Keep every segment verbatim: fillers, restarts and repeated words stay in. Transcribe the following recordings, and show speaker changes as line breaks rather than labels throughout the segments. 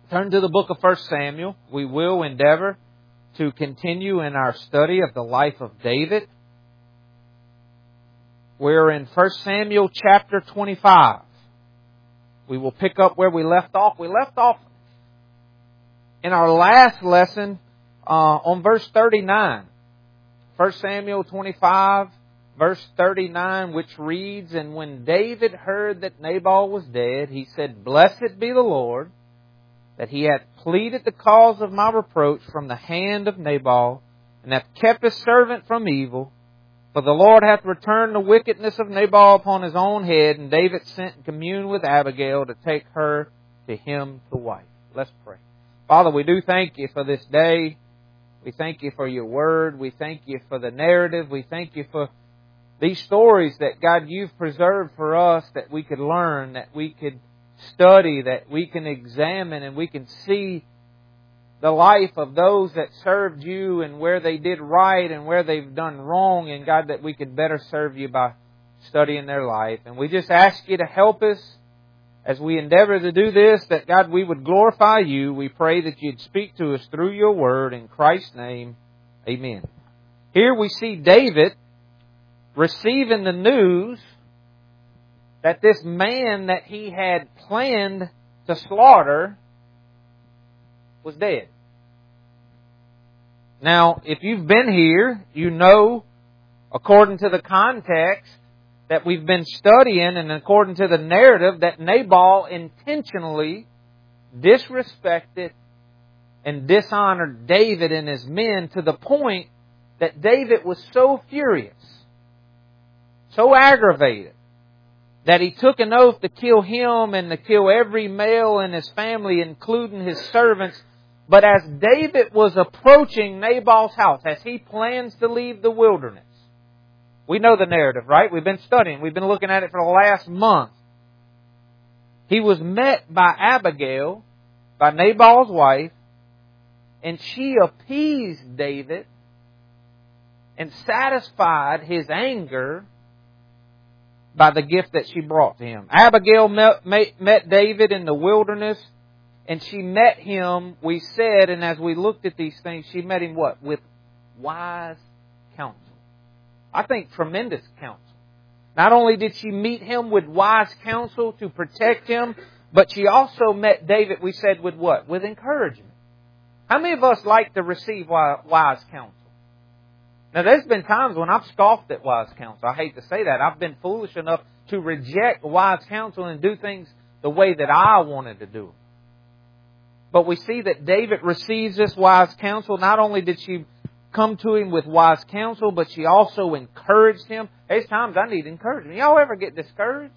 Turn to the book of First Samuel. We will endeavor to continue in our study of the life of David. We're in First Samuel chapter twenty-five. We will pick up where we left off. We left off in our last lesson uh, on verse thirty-nine. First Samuel twenty-five, verse thirty-nine, which reads, "And when David heard that Nabal was dead, he said, Blessed be the Lord, that he hath pleaded the cause of my reproach from the hand of Nabal, and hath kept his servant from evil. For the Lord hath returned the wickedness of Nabal upon his own head, and David sent and communed with Abigail to take her to him to wife." Let's pray. Father, we do thank You for this day. We thank You for Your word. We thank You for the narrative. We thank You for these stories that, God, You've preserved for us, that we could learn, that we could study, that we can examine, and we can see the life of those that served You and where they did right and where they've done wrong. And God, that we could better serve You by studying their life. And we just ask You to help us as we endeavor to do this, that, God, we would glorify You. We pray that You'd speak to us through Your word. In Christ's name, amen. Here we see David receiving the news that this man that he had planned to slaughter was dead. Now, if you've been here, you know, according to the context that we've been studying and according to the narrative, that Nabal intentionally disrespected and dishonored David and his men to the point that David was so furious, so aggravated, that he took an oath to kill him and to kill every male in his family, including his servants. But as David was approaching Nabal's house, as he plans to leave the wilderness, we know the narrative, right? We've been studying. We've been looking at it for the last month. He was met by Abigail, by Nabal's wife, and she appeased David and satisfied his anger by the gift that she brought to him. Abigail met, met David in the wilderness, and she met him, we said, and as we looked at these things, she met him what? With wise counsel. I think tremendous counsel. Not only did she meet him with wise counsel to protect him, but she also met David, we said, with what? With encouragement. How many of us like to receive wise counsel? Now, there's been times when I've scoffed at wise counsel. I hate to say that. I've been foolish enough to reject wise counsel and do things the way that I wanted to do them. But we see that David receives this wise counsel. Not only did she come to him with wise counsel, but she also encouraged him. There's times I need encouragement. Y'all ever get discouraged?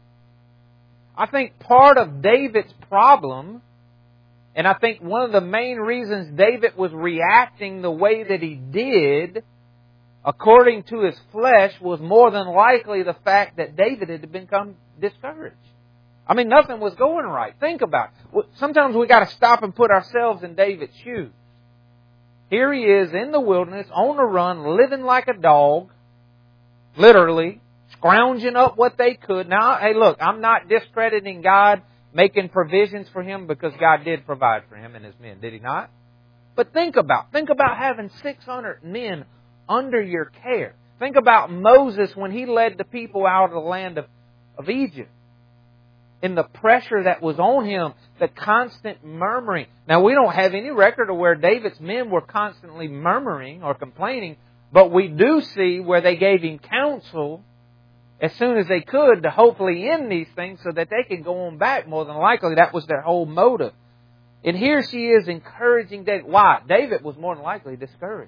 I think part of David's problem, and I think one of the main reasons David was reacting the way that he did, according to his flesh, was more than likely the fact that David had become discouraged. I mean, nothing was going right. Think about it. Sometimes we got to stop and put ourselves in David's shoes. Here he is in the wilderness, on the run, living like a dog, literally, scrounging up what they could. Now, hey, look, I'm not discrediting God making provisions for him, because God did provide for him and his men, did He not? But think about, think about having six hundred men under your care. Think about Moses when he led the people out of the land of, of Egypt. And the pressure that was on him, the constant murmuring. Now, we don't have any record of where David's men were constantly murmuring or complaining, but we do see where they gave him counsel as soon as they could to hopefully end these things so that they could go on back. More than likely, that was their whole motive. And here she is encouraging David. Why? David was more than likely discouraged.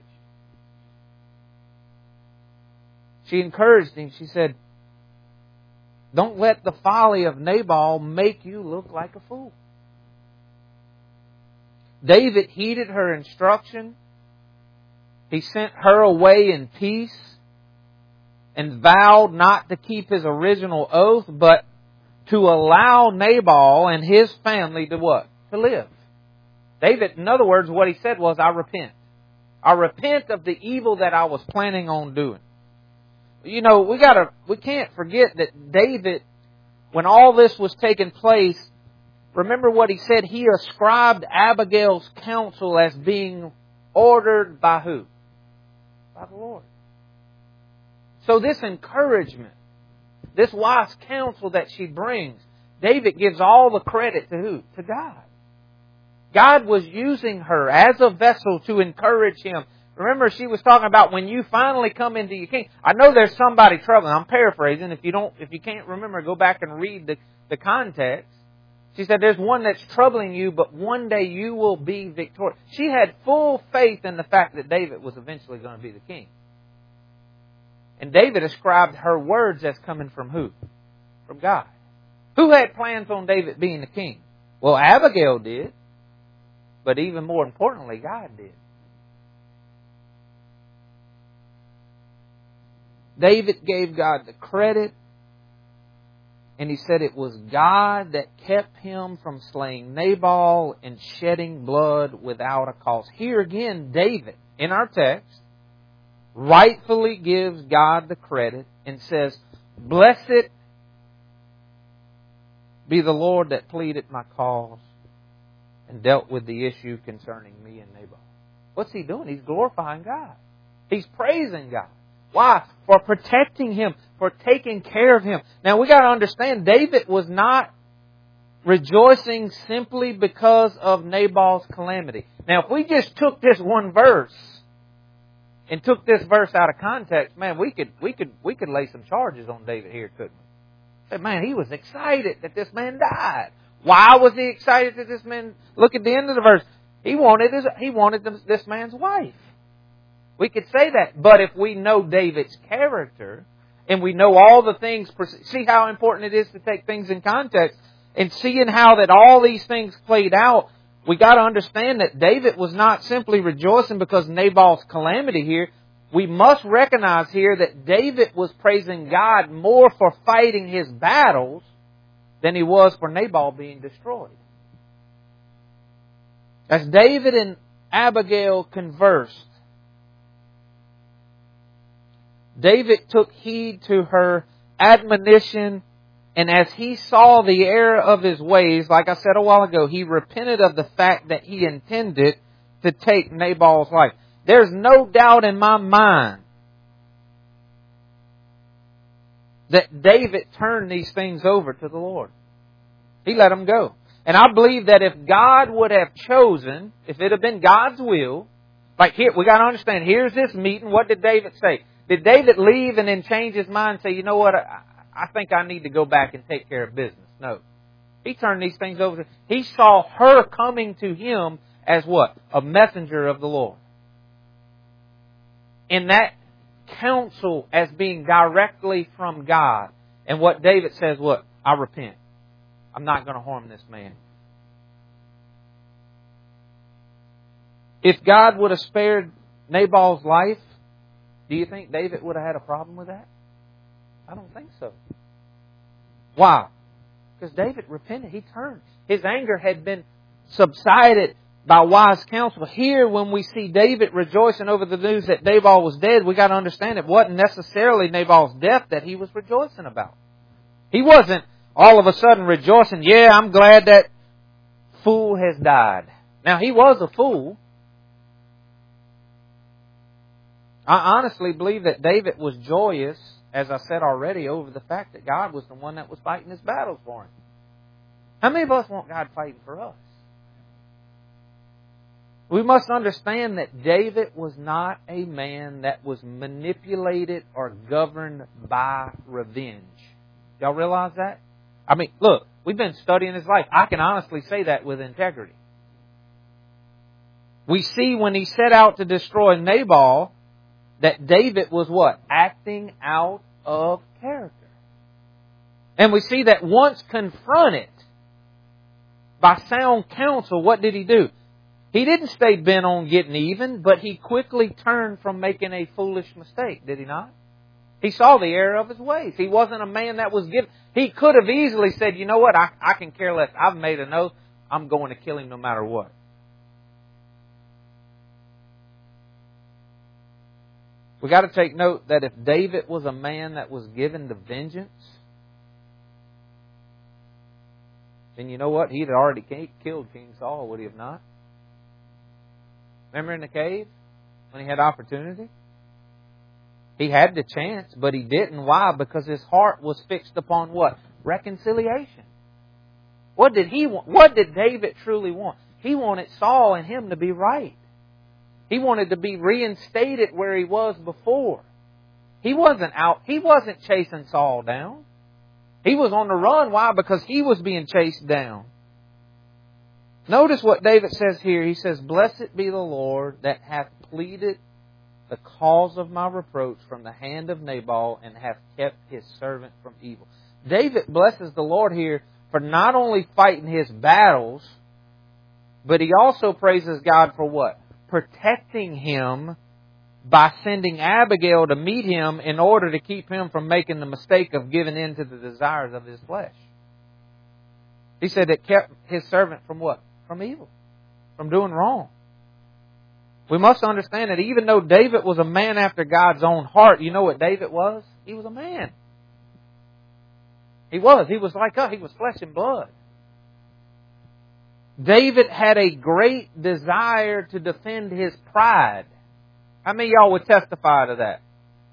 She encouraged him. She said, don't let the folly of Nabal make you look like a fool. David heeded her instruction. He sent her away in peace and vowed not to keep his original oath, but to allow Nabal and his family to what? To live. David, in other words, what he said was, I repent. I repent of the evil that I was planning on doing. You know, we gotta, we can't forget that David, when all this was taking place, remember what he said? He ascribed Abigail's counsel as being ordered by who? By the Lord. So this encouragement, this wise counsel that she brings, David gives all the credit to who? To God. God was using her as a vessel to encourage him. Remember, she was talking about when you finally come into your kingdom. I know there's somebody troubling. I'm paraphrasing. If you don't, if you can't remember, go back and read the, the context. She said, there's one that's troubling you, but one day you will be victorious. She had full faith in the fact that David was eventually going to be the king. And David ascribed her words as coming from who? From God. Who had plans on David being the king? Well, Abigail did. But even more importantly, God did. David gave God the credit. And he said it was God that kept him from slaying Nabal and shedding blood without a cause. Here again, David, in our text, rightfully gives God the credit and says, blessed be the Lord that pleaded my cause and dealt with the issue concerning me and Nabal. What's he doing? He's glorifying God. He's praising God. Why? For protecting him, for taking care of him. Now we got to understand, David was not rejoicing simply because of Nabal's calamity. Now if we just took this one verse and took this verse out of context, man, we could we could we could lay some charges on David here, couldn't we? Say, man, he was excited that this man died. Why was he excited that this man? Look at the end of the verse. He wanted his, he wanted this man's wife. We could say that, but if we know David's character and we know all the things, see how important it is to take things in context, and seeing how that all these things played out, we got to understand that David was not simply rejoicing because Nabal's calamity here. We must recognize here that David was praising God more for fighting his battles than he was for Nabal being destroyed. As David and Abigail conversed, David took heed to her admonition, and as he saw the error of his ways, like I said a while ago, he repented of the fact that he intended to take Nabal's life. There's no doubt in my mind that David turned these things over to the Lord. He let them go. And I believe that if God would have chosen, if it had been God's will, like here, we got to understand, here's this meeting. What did David say? Did David leave and then change his mind and say, you know what, I, I think I need to go back and take care of business? No. He turned these things over to, he saw her coming to him as what? A messenger of the Lord. And that counsel as being directly from God. And what David says, what? I repent. I'm not going to harm this man. If God would have spared Nabal's life, do you think David would have had a problem with that? I don't think so. Why? Because David repented. He turned. His anger had been subsided by wise counsel. Here, when we see David rejoicing over the news that Nabal was dead, we got to understand it wasn't necessarily Nabal's death that he was rejoicing about. He wasn't all of a sudden rejoicing, yeah, I'm glad that fool has died. Now, he was a fool. I honestly believe that David was joyous, as I said already, over the fact that God was the one that was fighting his battles for him. How many of us want God fighting for us? We must understand that David was not a man that was manipulated or governed by revenge. Y'all realize that? I mean, look, we've been studying his life. I can honestly say that with integrity. We see when he set out to destroy Nabal that David was what? Acting out of character. And we see that once confronted by sound counsel, what did he do? He didn't stay bent on getting even, but he quickly turned from making a foolish mistake, did he not? He saw the error of his ways. He wasn't a man that was given. He could have easily said, you know what, I, I can care less. I've made an oath. I'm going to kill him no matter what. We got to take note that if David was a man that was given to vengeance, then you know what? He'd already killed King Saul, would he have not? Remember in the cave when he had opportunity? He had the chance, but he didn't. Why? Because his heart was fixed upon what? Reconciliation. What did he want? What did David truly want? He wanted Saul and him to be right. He wanted to be reinstated where he was before. He wasn't out. He wasn't chasing Saul down. He was on the run. Why? Because he was being chased down. Notice what David says here. He says, "Blessed be the Lord that hath pleaded the cause of my reproach from the hand of Nabal and hath kept his servant from evil." David blesses the Lord here for not only fighting his battles, but he also praises God for what? Protecting him by sending Abigail to meet him in order to keep him from making the mistake of giving in to the desires of his flesh. He said it kept his servant from what? From evil. From doing wrong. We must understand that even though David was a man after God's own heart, you know what David was? He was a man. He was. He was like us. He was flesh and blood. David had a great desire to defend his pride. How many of y'all would testify to that?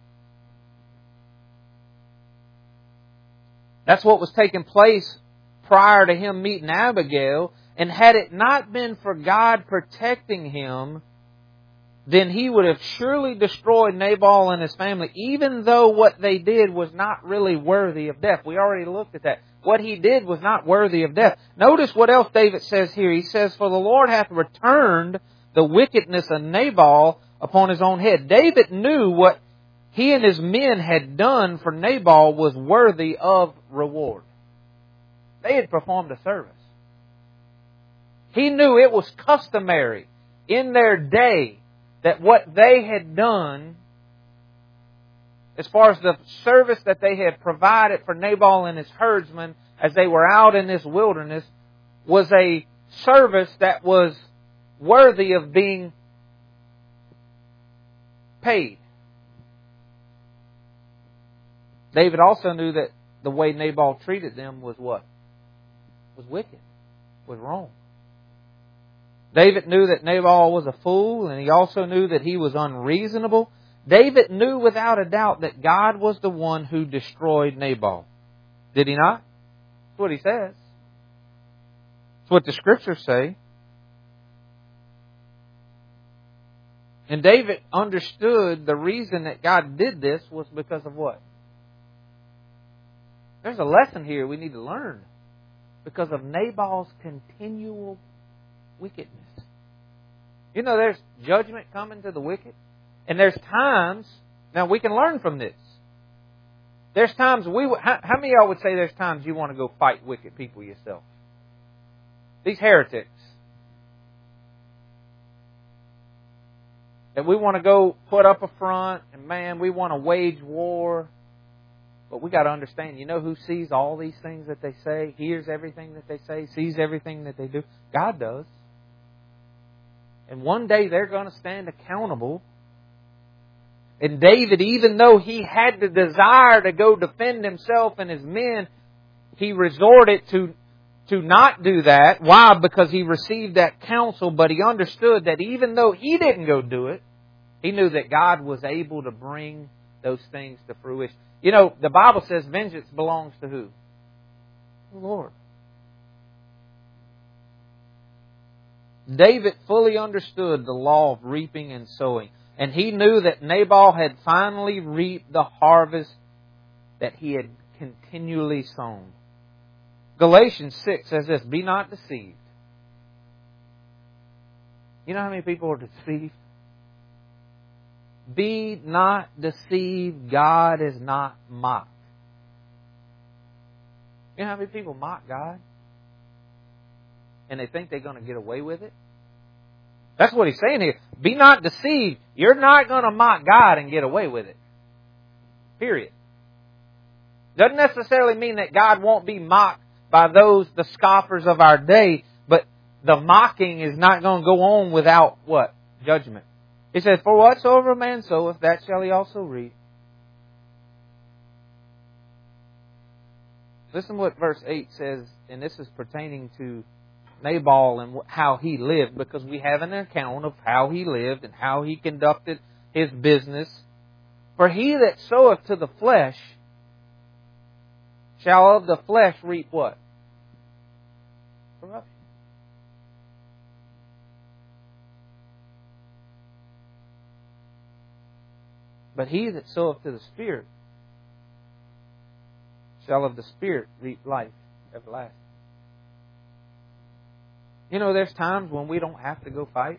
That's what was taking place prior to him meeting Abigail. And had it not been for God protecting him, then he would have surely destroyed Nabal and his family, even though what they did was not really worthy of death. We already looked at that. What he did was not worthy of death. Notice what else David says here. He says, "For the Lord hath returned the wickedness of Nabal upon his own head." David knew what he and his men had done for Nabal was worthy of reward. They had performed a service. He knew it was customary in their day that what they had done, as far as the service that they had provided for Nabal and his herdsmen as they were out in this wilderness, was a service that was worthy of being paid. David also knew that the way Nabal treated them was what? Was wicked. Was wrong. David knew that Nabal was a fool, and he also knew that he was unreasonable. David knew without a doubt that God was the one who destroyed Nabal. Did he not? That's what he says. That's what the Scriptures say. And David understood the reason that God did this was because of what? There's a lesson here we need to learn. Because of Nabal's continual wickedness. You know, there's judgment coming to the wicked. And there's times, now we can learn from this. There's times we, how, how many of y'all would say there's times you want to go fight wicked people yourself? These heretics. That we want to go put up a front and man, we want to wage war. But we got to understand, you know who sees all these things that they say, hears everything that they say, sees everything that they do? God does. And one day they're going to stand accountable. And David, even though he had the desire to go defend himself and his men, he resorted to, to not do that. Why? Because he received that counsel, but he understood that even though he didn't go do it, he knew that God was able to bring those things to fruition. You know, the Bible says vengeance belongs to who? The Lord. David fully understood the law of reaping and sowing. And he knew that Nabal had finally reaped the harvest that he had continually sown. Galatians six says this, "Be not deceived." You know how many people are deceived? Be not deceived. God is not mocked. You know how many people mock God? And they think they're going to get away with it? That's what he's saying here. Be not deceived. You're not going to mock God and get away with it. Period. Doesn't necessarily mean that God won't be mocked by those, the scoffers of our day, but the mocking is not going to go on without what? Judgment. He says, "For whatsoever a man soweth, that shall he also reap." Listen what verse eight says, and this is pertaining to Nabal and how he lived, because we have an account of how he lived and how he conducted his business. For he that soweth to the flesh shall of the flesh reap what? Corruption. But he that soweth to the Spirit shall of the Spirit reap life everlasting. You know, there's times when we don't have to go fight.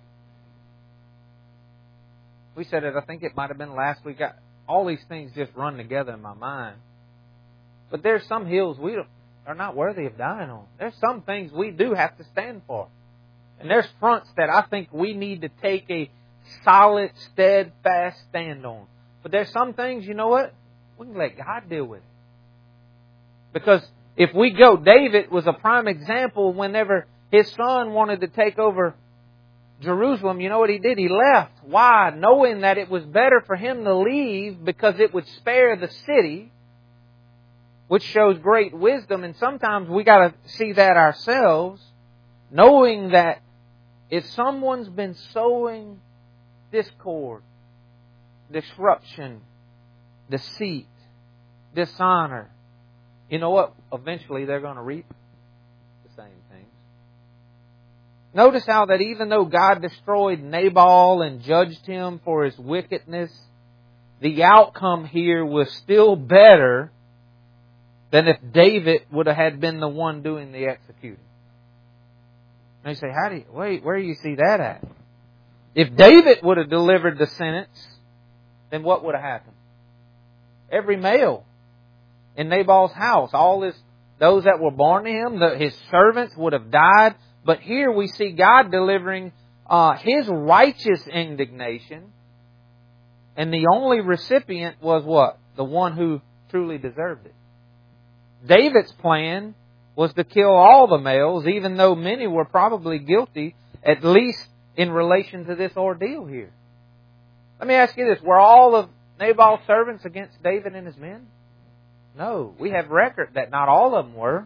We said it, I think it might have been last week. I, all these things just run together in my mind. But there's some hills we don't, are not worthy of dying on. There's some things we do have to stand for. And there's fronts that I think we need to take a solid, steadfast stand on. But there's some things, you know what? We can let God deal with it. Because if we go, David was a prime example whenever his son wanted to take over Jerusalem. You know what he did? He left. Why? Knowing that it was better for him to leave because it would spare the city, which shows great wisdom. And sometimes we got to see that ourselves, knowing that if someone's been sowing discord, disruption, deceit, dishonor, you know what? Eventually they're going to reap the same things. Notice how that even though God destroyed Nabal and judged him for his wickedness, the outcome here was still better than if David would have had been the one doing the executing. And you say, how do you, wait, where do you see that at? If David would have delivered the sentence, then what would have happened? Every male in Nabal's house, all his, those that were born to him, the, his servants would have died. But here we see God delivering uh, His righteous indignation. And the only recipient was what? The one who truly deserved it. David's plan was to kill all the males, even though many were probably guilty, at least in relation to this ordeal here. Let me ask you this. Were all of Nabal's servants against David and his men? No. We have record that not all of them were.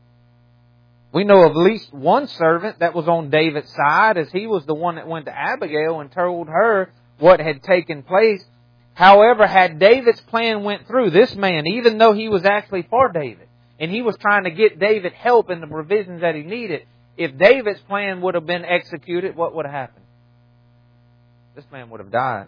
We know of at least one servant that was on David's side, as he was the one that went to Abigail and told her what had taken place. However, had David's plan went through, this man, even though he was actually for David, and he was trying to get David help in the provisions that he needed, if David's plan would have been executed, what would have happened? This man would have died.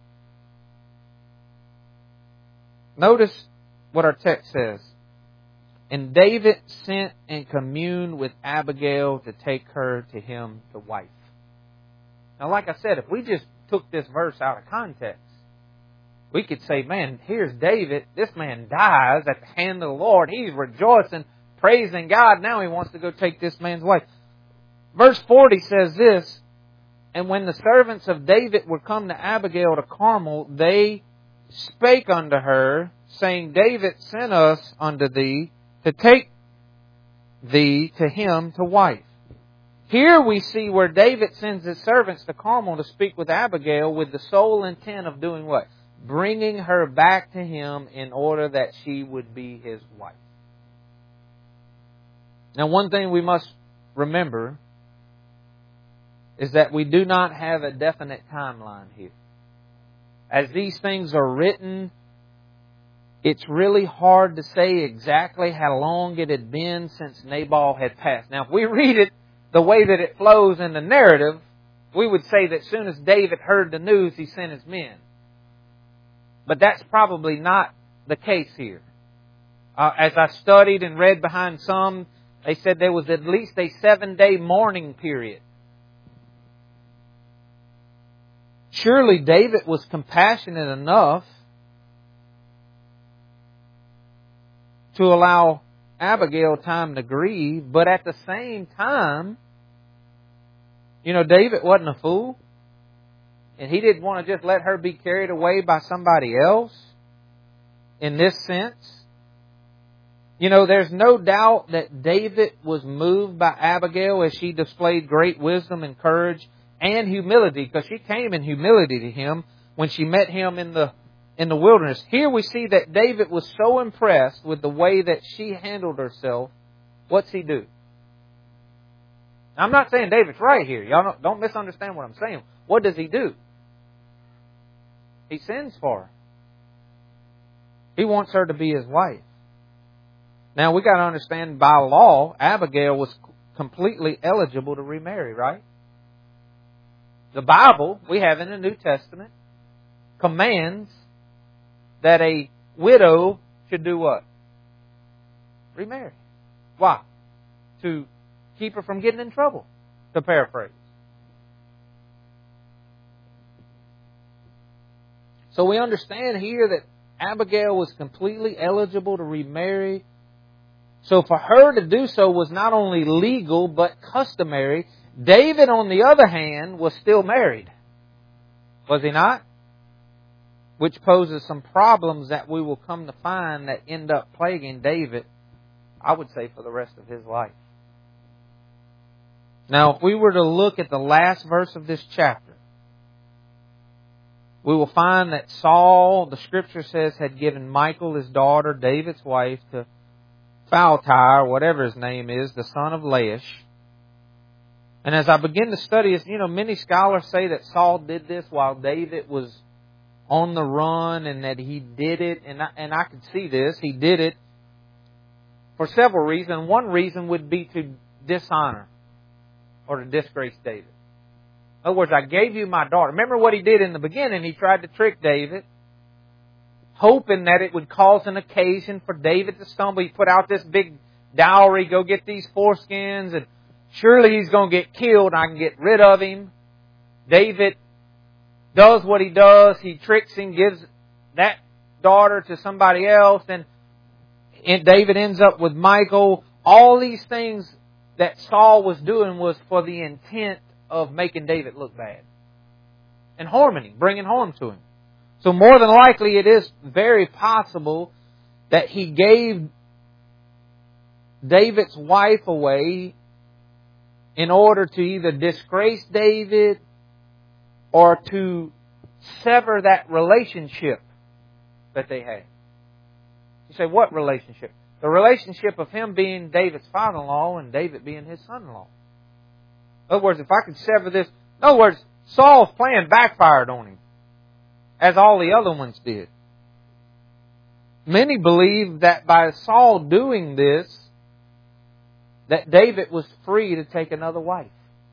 Notice what our text says. And David sent and communed with Abigail to take her to him to wife. Now, like I said, if we just took this verse out of context, we could say, man, here's David. This man dies at the hand of the Lord. He's rejoicing, praising God. Now he wants to go take this man's wife. Verse forty says this, and when the servants of David were come to Abigail to Carmel, they spake unto her, saying, David sent us unto thee to take thee to him to wife. Here we see where David sends his servants to Carmel to speak with Abigail with the sole intent of doing what? Bringing her back to him in order that she would be his wife. Now, one thing we must remember is that we do not have a definite timeline here. As these things are written, it's really hard to say exactly how long it had been since Nabal had passed. Now, if we read it the way that it flows in the narrative, we would say that as soon as David heard the news, he sent his men. But that's probably not the case here. Uh, as I studied and read behind some, they said there was at least a seven-day mourning period. Surely David was compassionate enough to allow Abigail time to grieve, but at the same time, you know, David wasn't a fool. And he didn't want to just let her be carried away by somebody else in this sense. You know, there's no doubt that David was moved by Abigail as she displayed great wisdom and courage and humility, because she came in humility to him when she met him in the in the wilderness. Here we see that David was so impressed with the way that she handled herself. What's he do? I'm not saying David's right here. Y'all don't, don't misunderstand what I'm saying. What does he do? He sends for her. He wants her to be his wife. Now, we got to understand, by law, Abigail was completely eligible to remarry, right? The Bible, we have in the New Testament, commands that a widow should do what? Remarry. Why? To keep her from getting in trouble, to paraphrase. So we understand here that Abigail was completely eligible to remarry. So for her to do so was not only legal, but customary. David, on the other hand, was still married. Was he not? Which poses some problems that we will come to find that end up plaguing David, I would say, for the rest of his life. Now, if we were to look at the last verse of this chapter, we will find that Saul, the Scripture says, had given Michal, his daughter, David's wife, to Phalti, or whatever his name is, the son of Laish. And as I begin to study this, you know, many scholars say that Saul did this while David was on the run, and that he did it, and I, and I could see this, he did it for several reasons. One reason would be to dishonor or to disgrace David. In other words, I gave you my daughter. Remember what he did in the beginning? He tried to trick David, hoping that it would cause an occasion for David to stumble. He put out this big dowry, go get these foreskins, and surely he's going to get killed. I can get rid of him. David does what he does. He tricks him, gives that daughter to somebody else, and David ends up with Michal. All these things that Saul was doing was for the intent of making David look bad and harming him, bringing harm to him. So more than likely, it is very possible that he gave David's wife away in order to either disgrace David or to sever that relationship that they had. You say, what relationship? The relationship of him being David's father-in-law and David being his son-in-law. In other words, if I could sever this... In other words, Saul's plan backfired on him, as all the other ones did. Many believe that by Saul doing this, that David was free to take another wife.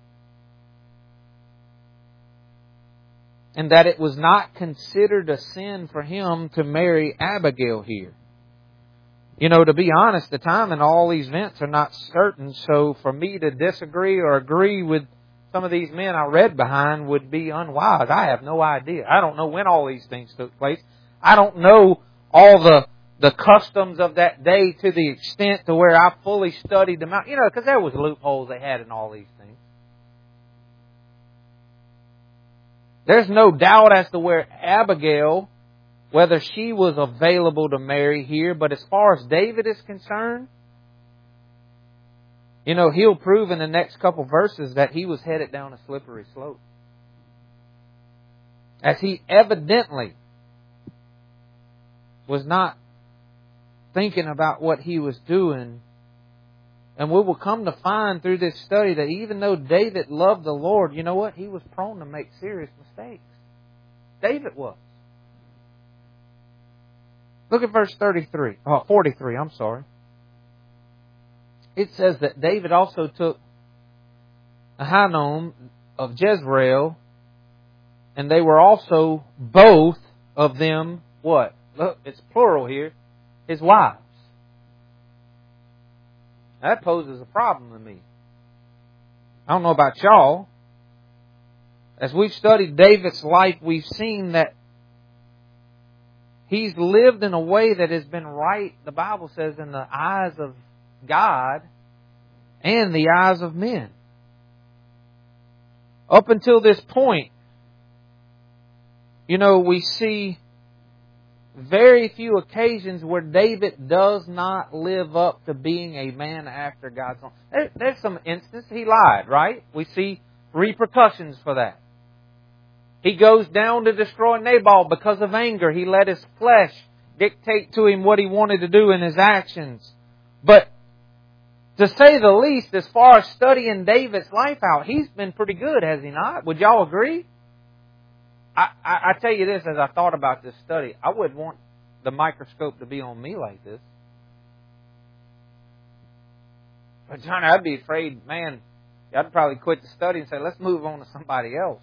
And that it was not considered a sin for him to marry Abigail here. You know, to be honest, the time and all these events are not certain, so for me to disagree or agree with some of these men I read behind would be unwise. I have no idea. I don't know when all these things took place. I don't know all the the customs of that day to the extent to where I fully studied them out. You know, because there was loopholes they had in all these things. There's no doubt as to where Abigail, whether she was available to marry here, but as far as David is concerned, you know, he'll prove in the next couple verses that he was headed down a slippery slope. As he evidently was not thinking about what he was doing. And we will come to find through this study that even though David loved the Lord, you know what? He was prone to make serious mistakes. David was. Look at verse thirty-three, oh, forty-three, I'm sorry. It says that David also took Ahinoam of Jezreel, and they were also both of them, what? Look, it's plural here, his wives. That poses a problem to me. I don't know about y'all. As we've studied David's life, we've seen that he's lived in a way that has been right, the Bible says, in the eyes of God and the eyes of men. Up until this point, you know, we see very few occasions where David does not live up to being a man after God's own. There, there's some instances he lied, right? We see repercussions for that. He goes down to destroy Nabal because of anger. He let his flesh dictate to him what he wanted to do in his actions. But to say the least, as far as studying David's life out, he's been pretty good, has he not? Would y'all agree? I, I, I tell you this, as I thought about this study, I wouldn't want the microscope to be on me like this. But John, I'd be afraid, man, I'd probably quit the study and say, let's move on to somebody else.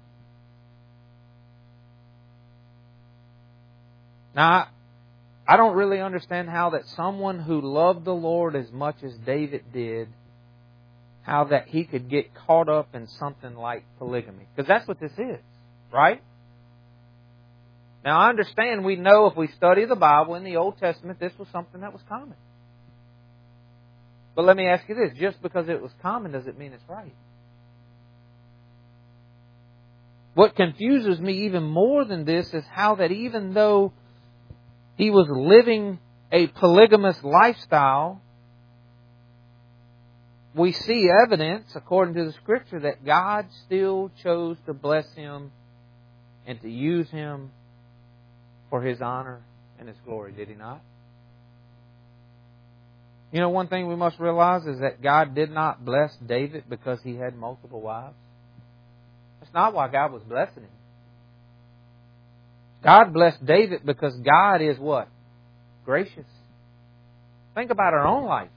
Now, I don't really understand how that someone who loved the Lord as much as David did, how that he could get caught up in something like polygamy. Because that's what this is, right? Now, I understand, we know if we study the Bible in the Old Testament, this was something that was common. But let me ask you this, just because it was common, does it mean it's right? What confuses me even more than this is how that even though he was living a polygamous lifestyle, we see evidence, according to the Scripture, that God still chose to bless him and to use him for His honor and His glory, did He not? You know, one thing we must realize is that God did not bless David because he had multiple wives. That's not why God was blessing him. God blessed David because God is what? Gracious. Think about our own life.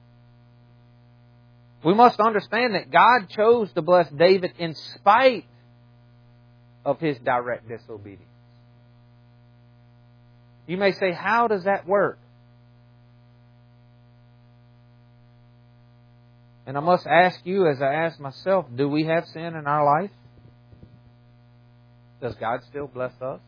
We must understand that God chose to bless David in spite of his direct disobedience. You may say, how does that work? And I must ask you, as I ask myself, do we have sin in our life? Does God still bless us?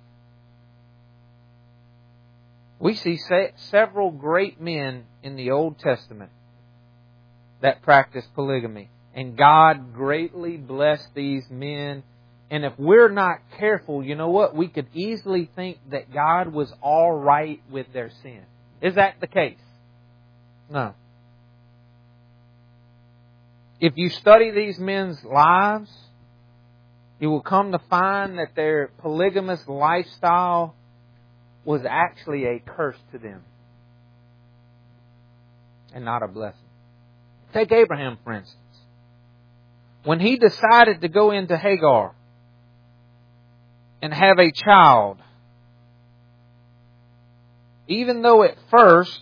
We see se- several great men in the Old Testament that practiced polygamy. And God greatly blessed these men. And if we're not careful, you know what? We could easily think that God was all right with their sin. Is that the case? No. If you study these men's lives, you will come to find that their polygamous lifestyle was actually a curse to them and not a blessing. Take Abraham, for instance. When he decided to go into Hagar and have a child, even though at first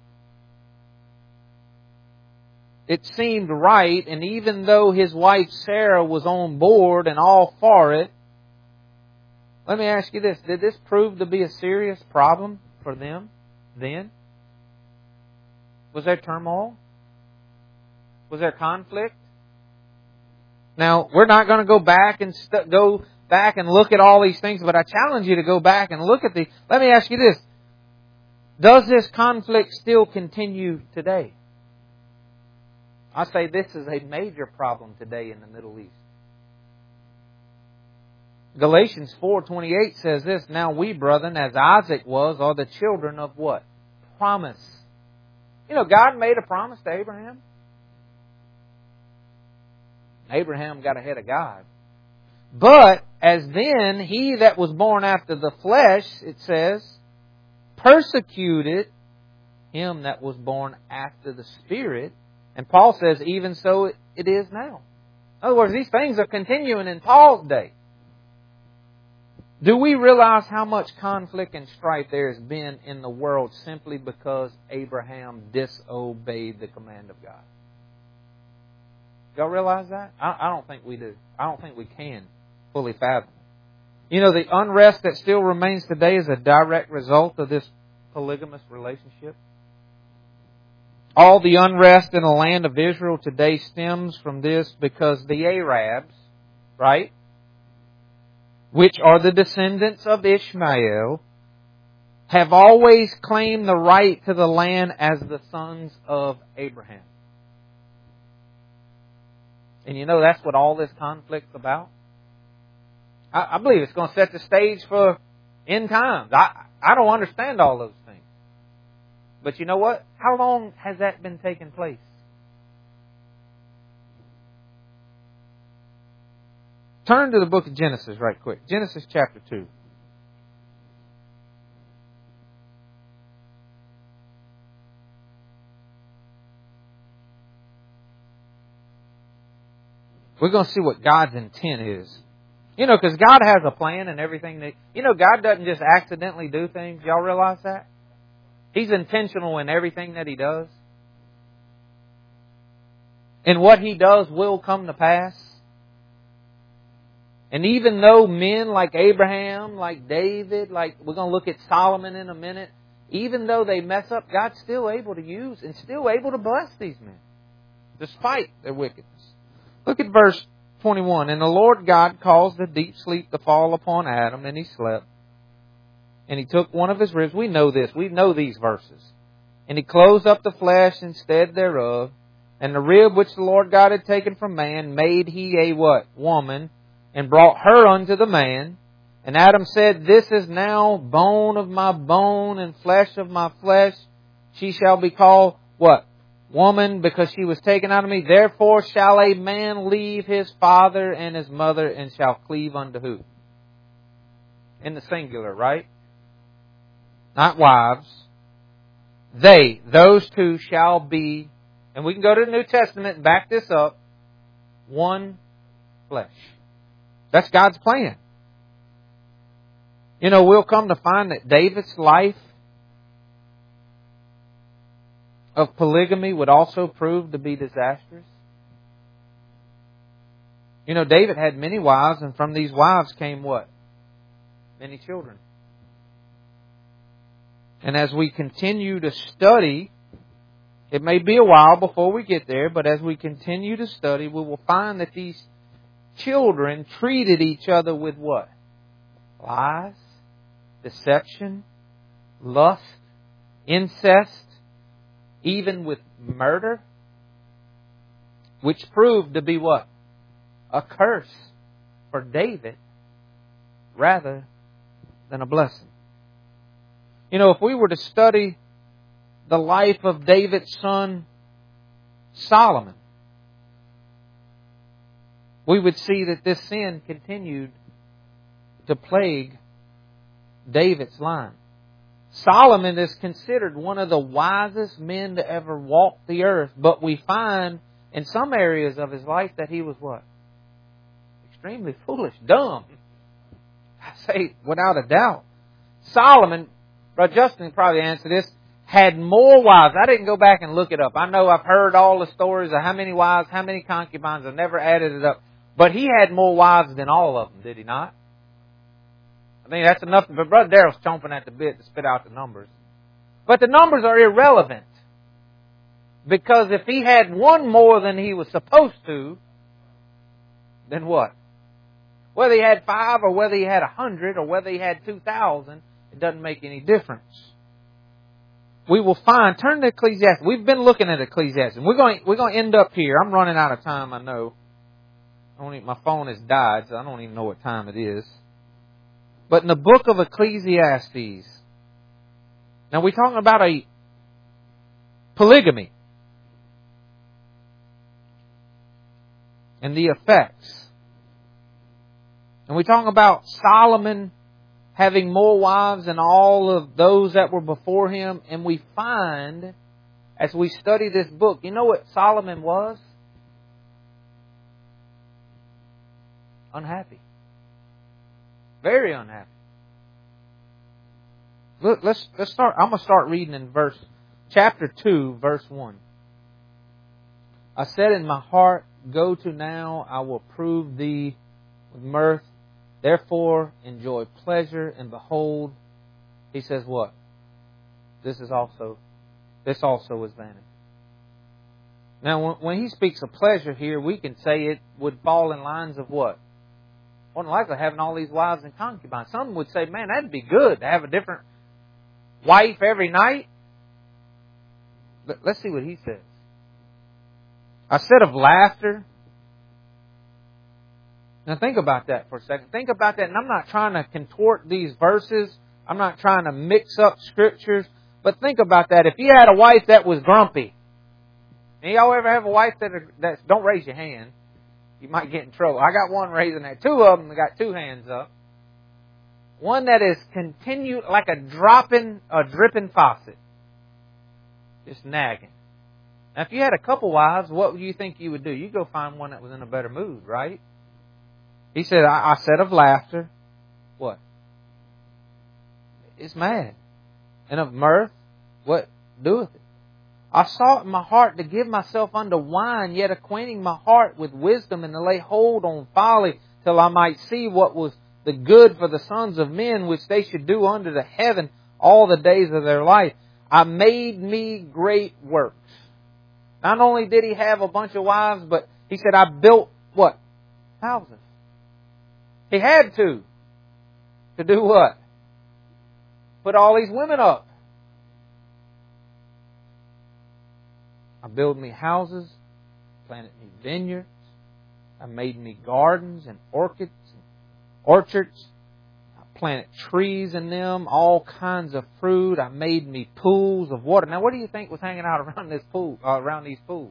it seemed right, and even though his wife Sarah was on board and all for it, let me ask you this. Did this prove to be a serious problem for them then? Was there turmoil? Was there conflict? Now, we're not going to go back and st- go back and look at all these things, but I challenge you to go back and look at the... Let me ask you this. Does this conflict still continue today? I say this is a major problem today in the Middle East. Galatians four twenty-eight says this, now we, brethren, as Isaac was, are the children of what? Promise. You know, God made a promise to Abraham. Abraham got ahead of God. But as then he that was born after the flesh, it says, persecuted him that was born after the Spirit. And Paul says, even so it is now. In other words, these things are continuing in Paul's day. Do we realize how much conflict and strife there has been in the world simply because Abraham disobeyed the command of God? Y'all realize that? I, I don't think we do. I don't think we can fully fathom. You know, the unrest that still remains today is a direct result of this polygamous relationship. All the unrest in the land of Israel today stems from this because the Arabs, right, which are the descendants of Ishmael, have always claimed the right to the land as the sons of Abraham. And you know that's what all this conflict's about? I, I believe it's going to set the stage for end times. I, I don't understand all those things. But you know what? How long has that been taking place? Turn to the book of Genesis right quick. Genesis chapter two. We're going to see what God's intent is. You know, because God has a plan and everything. That, you know, God doesn't just accidentally do things. Y'all realize that? He's intentional in everything that He does. And what He does will come to pass. And even though men like Abraham, like David, like we're going to look at Solomon in a minute, even though they mess up, God's still able to use and still able to bless these men, despite their wickedness. Look at verse twenty-one. And the Lord God caused a deep sleep to fall upon Adam, and he slept. And He took one of his ribs. We know this. We know these verses. And He closed up the flesh instead thereof. And the rib which the Lord God had taken from man made He a what? Woman. And brought her unto the man. And Adam said, This is now bone of my bone and flesh of my flesh. She shall be called what? Woman, because she was taken out of me. Therefore shall a man leave his father and his mother and shall cleave unto who? In the singular, right? Not wives. They, those two shall be, and we can go to the New Testament and back this up, one flesh. That's God's plan. You know, we'll come to find that David's life of polygamy would also prove to be disastrous. You know, David had many wives, and from these wives came what? Many children. And as we continue to study, it may be a while before we get there, but as we continue to study, we will find that these children treated each other with what? Lies, deception, lust, incest, even with murder, which proved to be what? A curse for David rather than a blessing. You know, if we were to study the life of David's son Solomon, we would see that this sin continued to plague David's line. Solomon is considered one of the wisest men to ever walk the earth, but we find in some areas of his life that he was what? Extremely foolish, dumb. I say without a doubt. Solomon, Brother Justin probably answer this, had more wives. I didn't go back and look it up. I know I've heard all the stories of how many wives, how many concubines. I've never added it up. But he had more wives than all of them, did he not? I think that's enough. But Brother Darrell's chomping at the bit to spit out the numbers. But the numbers are irrelevant. Because if he had one more than he was supposed to, then what? Whether he had five or whether he had a hundred or whether he had two thousand, it doesn't make any difference. We will find, turn to Ecclesiastes. We've been looking at Ecclesiastes. We're going, we're going to end up here. I'm running out of time, I know. I don't even, my phone has died, so I don't even know what time it is. But in the book of Ecclesiastes, now we're talking about a polygamy and the effects. And we're talking about Solomon having more wives than all of those that were before him. And we find, as we study this book, you know what Solomon was? Unhappy. Very unhappy. Look, let's let's start. I'm gonna start reading in verse chapter two, verse one. I said in my heart, "Go to now, I will prove thee with mirth. Therefore enjoy pleasure, and behold," he says what? This is also this also is vanity. Now, when he speaks of pleasure here, we can say it would fall in lines of what? More than likely having all these wives and concubines. Some would say, man, that'd be good to have a different wife every night. Let's see what he says. I said of laughter. Now think about that for a second. Think about that. And I'm not trying to contort these verses. I'm not trying to mix up scriptures. But think about that. If you had a wife that was grumpy. And y'all ever have a wife that, that don't raise your hand. you might get in trouble. I got one raising that. Two of them got two hands up. One that is continued like a dropping, a dripping faucet. Just nagging. Now, if you had a couple wives, what would you think you would do? You'd go find one that was in a better mood, right? He said, I, I said of laughter, what? It's mad. And of mirth, what doeth it? I sought in my heart to give myself unto wine, yet acquainting my heart with wisdom, and to lay hold on folly, till I might see what was the good for the sons of men, which they should do under the heaven all the days of their life. I made me great works. Not only did he have a bunch of wives, but he said, I built what? Houses. He had to. To do what? Put all these women up. I built me houses, planted me vineyards. I made me gardens and orchids and orchards. I planted trees in them, all kinds of fruit. I made me pools of water. Now, what do you think was hanging out around this pool, uh, around these pools?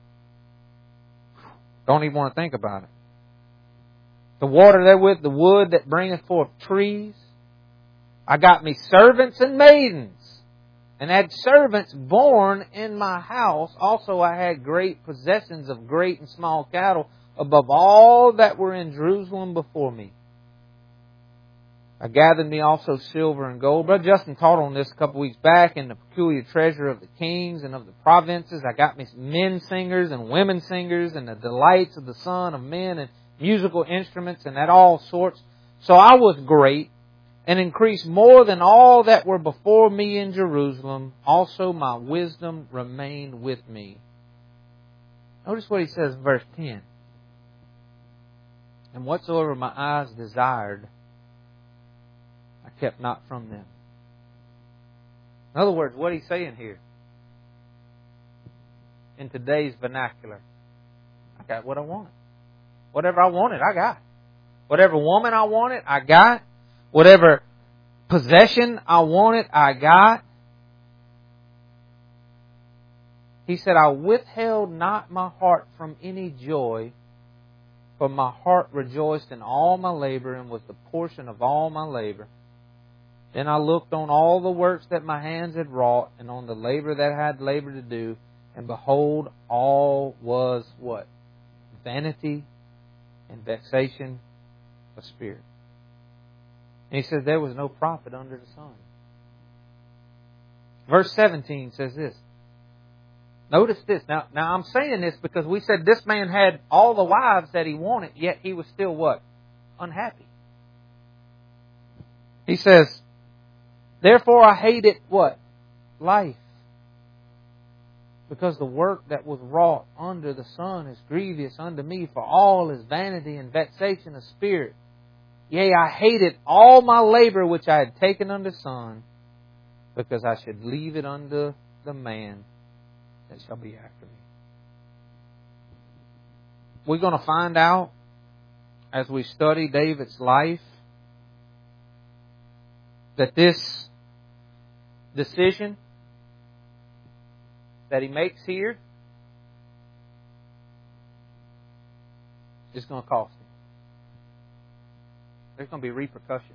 Don't even want to think about it. The water therewith, the wood that bringeth forth trees. I got me servants and maidens, and had servants born in my house. Also I had great possessions of great and small cattle, above all that were in Jerusalem before me. I gathered me also silver and gold. Brother Justin taught on this a couple weeks back in the peculiar treasure of the kings and of the provinces. I got me men singers and women singers, and the delights of the son of men, and musical instruments, and at all sorts. So I was great, and increased more than all that were before me in Jerusalem. Also my wisdom remained with me. Notice what he says in verse ten. And whatsoever my eyes desired, I kept not from them. In other words, what he's saying here, in today's vernacular, I got what I wanted. Whatever I wanted, I got. Whatever woman I wanted, I got. Whatever possession I wanted, I got. He said, I withheld not my heart from any joy, for my heart rejoiced in all my labor, and was the portion of all my labor. Then I looked on all the works that my hands had wrought, and on the labor that I had labor to do, and behold, all was what? Vanity and vexation of spirit. And he says there was no profit under the sun. Verse seventeen says this. Notice this. Now, now I'm saying this because we said this man had all the wives that he wanted, yet he was still what? Unhappy. He says, therefore I hated what? Life. Because the work that was wrought under the sun is grievous unto me, for all is vanity and vexation of spirit. Yea, I hated all my labor which I had taken under the sun, because I should leave it unto the man that shall be after me. We're going to find out as we study David's life that this decision that he makes here is going to cost him. There's going to be repercussions.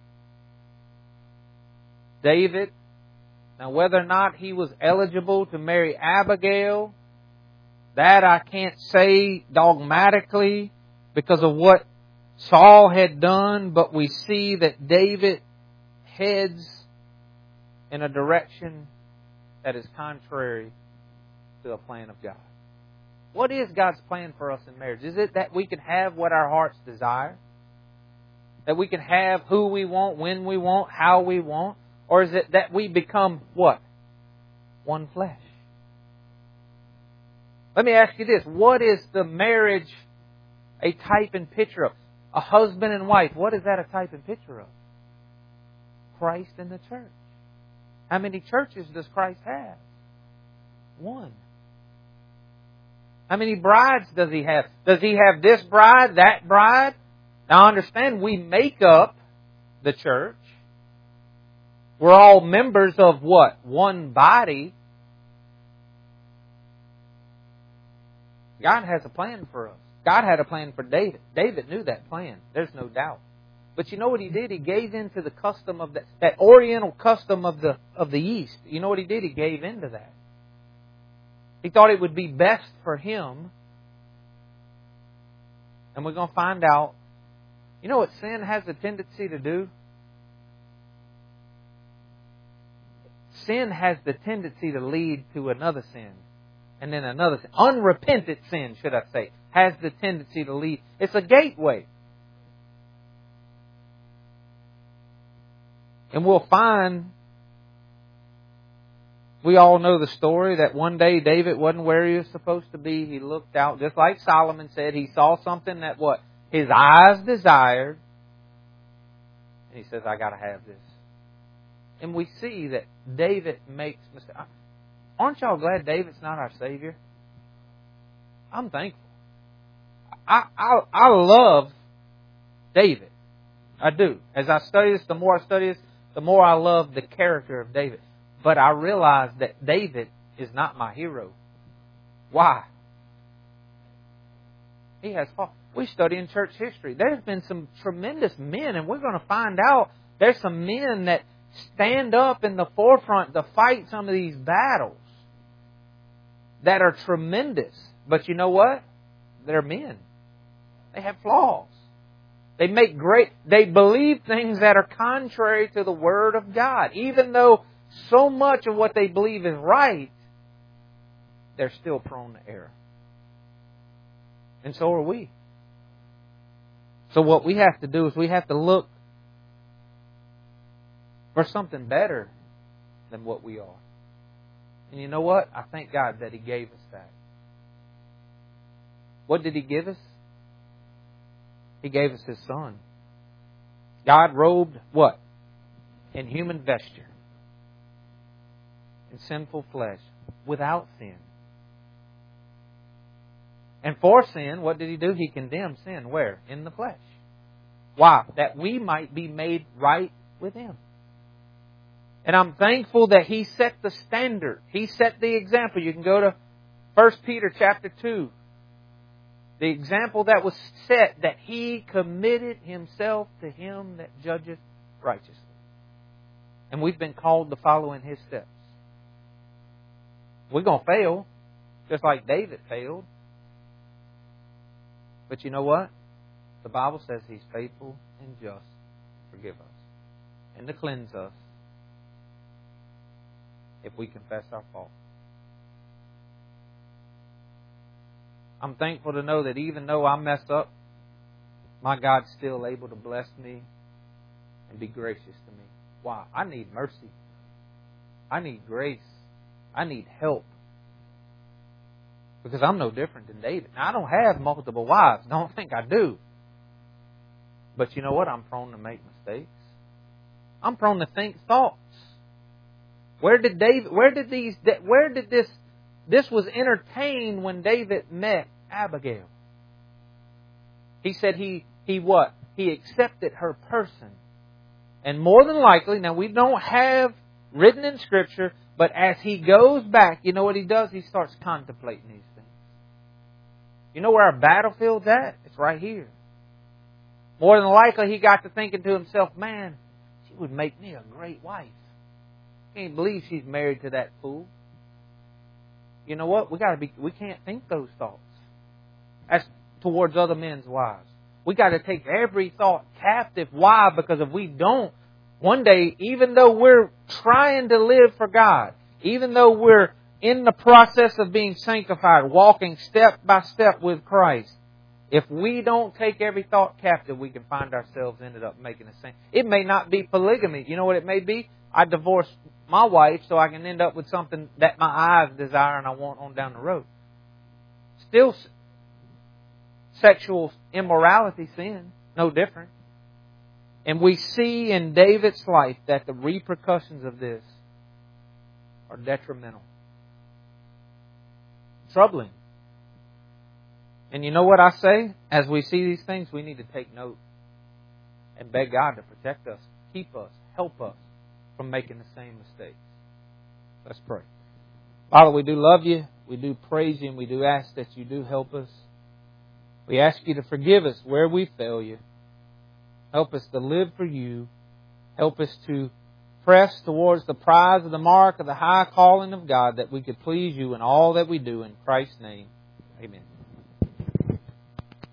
David, now whether or not he was eligible to marry Abigail, that I can't say dogmatically because of what Saul had done, but we see that David heads in a direction that is contrary to the plan of God. What is God's plan for us in marriage? Is it that we can have what our hearts desire? That we can have who we want, when we want, how we want? Or is it that we become what? One flesh. Let me ask you this. What is the marriage a type and picture of? A husband and wife. What is that a type and picture of? Christ and the church. How many churches does Christ have? One. How many brides does He have? Does He have this bride, that bride? Now understand, we make up the church. We're all members of what? One body. God has a plan for us. God had a plan for David. David knew that plan. There's no doubt. But you know what he did? He gave in to the custom of that, that oriental custom of the, of the East. You know what he did? He gave in to that. He thought it would be best for him. And we're going to find out. You know what sin has a tendency to do? Sin has the tendency to lead to another sin. And then another sin. Unrepentant sin, should I say, has the tendency to lead. It's a gateway. And we'll find, we all know the story that one day David wasn't where he was supposed to be. He looked out, just like Solomon said, he saw something that what? His eyes desired. And he says, I got to have this. And we see that David makes mistakes. Aren't y'all glad David's not our Savior? I'm thankful. I, I, I love David. I do. As I study this, the more I study this, the more I love the character of David. But I realize that David is not my hero. Why? He has fault. We study in church history. There's been some tremendous men, and we're going to find out there's some men that stand up in the forefront to fight some of these battles that are tremendous. But you know what? They're men. They have flaws. They make great, they believe things that are contrary to the Word of God. Even though so much of what they believe is right, they're still prone to error. And so are we. So what we have to do is we have to look for something better than what we are. And you know what? I thank God that He gave us that. What did He give us? He gave us His Son. God robed what? In human vesture. In sinful flesh. Without sin. And for sin, what did He do? He condemned sin. Where? In the flesh. Why? That we might be made right with Him. And I'm thankful that He set the standard. He set the example. You can go to First Peter chapter two. The example that was set, that He committed Himself to Him that judgeth righteously. And we've been called to follow in His steps. We're going to fail, just like David failed. But you know what? The Bible says He's faithful and just to forgive us and to cleanse us if we confess our fault. I'm thankful to know that even though I mess up, my God's still able to bless me and be gracious to me. Why? I need mercy. I need grace. I need help. Because I'm no different than David. Now, I don't have multiple wives. Don't think I do. But you know what? I'm prone to make mistakes. I'm prone to think thoughts. Where did David, where did these, where did this, this was entertained when David met Abigail. He said he, he what? He accepted her person. And more than likely, now we don't have written in Scripture, but as he goes back, you know what he does? He starts contemplating these things. You know where our battlefield's at? It's right here. More than likely, he got to thinking to himself, man, she would make me a great wife. Can't believe she's married to that fool. You know what? We got to be. We can't think those thoughts as towards other men's wives. We got to take every thought captive. Why? Because if we don't, one day, even though we're trying to live for God, even though we're in the process of being sanctified, walking step by step with Christ, if we don't take every thought captive, we can find ourselves ended up making the same. It may not be polygamy. You know what it may be? I divorce my wife so I can end up with something that my eyes desire and I want on down the road. Still sexual immorality, sin, no different. And we see in David's life that the repercussions of this are detrimental. Troubling. And you know what I say? As we see these things, we need to take note and beg God to protect us, keep us, help us from making the same mistakes. Let's pray. Father, we do love You. We do praise You, and we do ask that You do help us We ask You to forgive us where we fail You. Help us to live for You. Help us to press towards the prize of the mark of the high calling of God, that we could please You in all that we do. In Christ's name, amen.